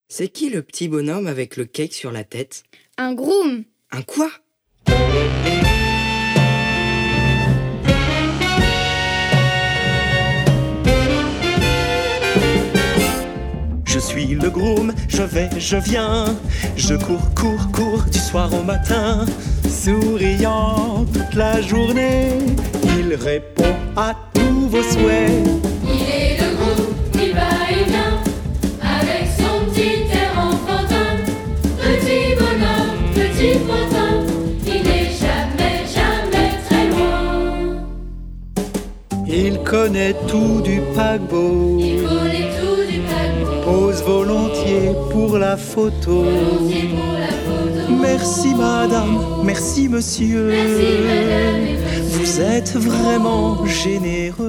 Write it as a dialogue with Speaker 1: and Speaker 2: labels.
Speaker 1: C'est qui le petit bonhomme avec le cake sur la tête?
Speaker 2: Un groom.
Speaker 1: Un quoi?
Speaker 3: Je suis le groom, je vais, je viens. Je cours, cours, cours du soir au matin. Souriant toute la journée, il répond à tous vos souhaits.
Speaker 4: Il est le groom, il va et vient, avec son petit air enfantin. Petit bonhomme, petit potin, il n'est jamais, jamais très loin.
Speaker 3: Il connaît tout du paquebot.
Speaker 4: Il connaît tout du paquebot.
Speaker 3: Pose volontiers pour la photo.
Speaker 4: Volontiers pour la photo.
Speaker 3: Merci madame, merci monsieur.
Speaker 4: Merci madame et monsieur.
Speaker 3: Vous êtes vraiment généreux.